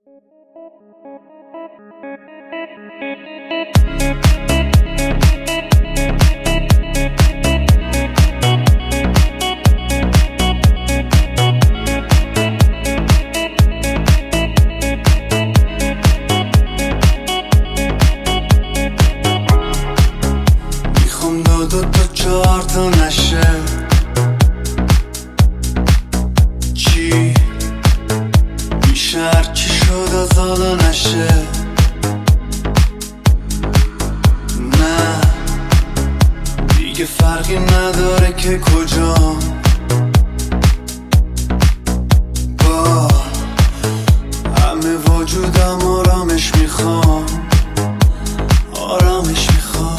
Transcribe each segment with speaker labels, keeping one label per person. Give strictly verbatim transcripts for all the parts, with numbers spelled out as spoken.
Speaker 1: میخوام دو دو تا چهار تا نشه. چی میشه هرچی شد از حالا نشه. نه دیگه فرقی نداره که کجا. با همه وجودم آرامش میخوام، آرامش میخوام.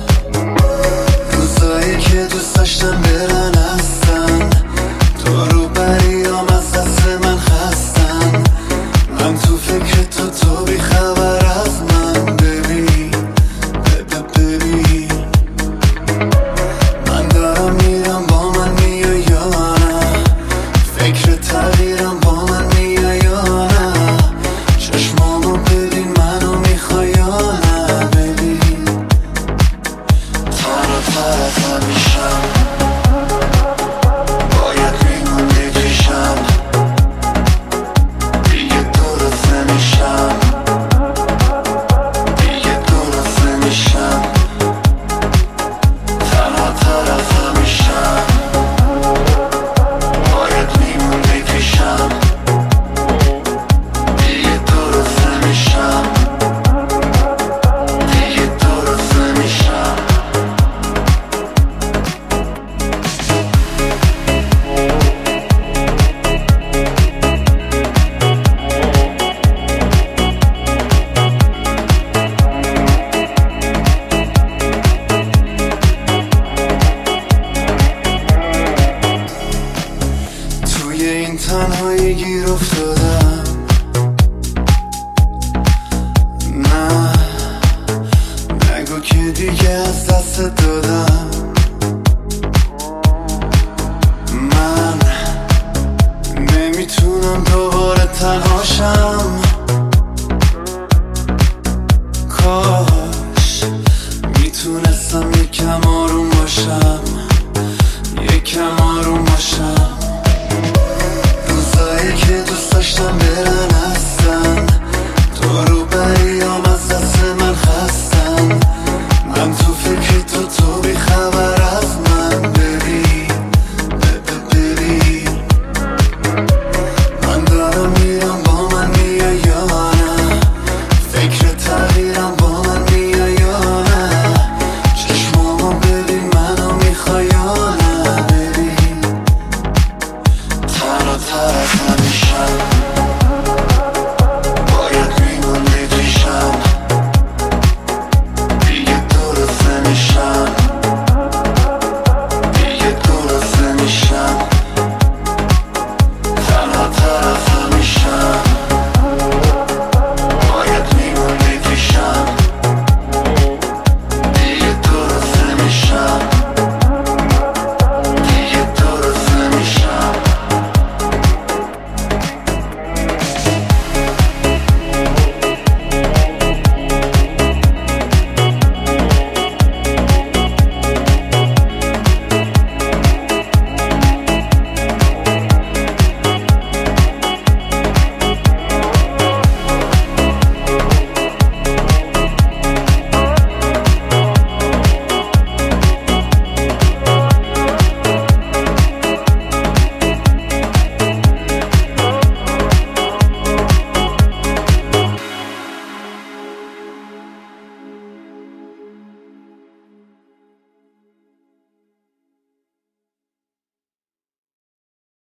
Speaker 1: روزایی که دوست داشتم برن هستن، تو رو بریام از دست من خستن. من تو فکر تو، تو بی خبر از من. ببین ببین من دارم میرم، با من میای یا نه؟ فکر تغییرم، با من میای یا نه؟ چشمامو ببین، منو میخوای یا نه؟ ببین تنها طرف میشم، باید میمون بکشم، دیگه درست نمیشم، دیگه درست نمیشم. تنها طرف میشم، باید میمون بکشم، دیگه درست نمیشم، دیگه درست نمیشم. توی این تنهایی گیر افتادم. نه نگو که دیگه از دست دادم.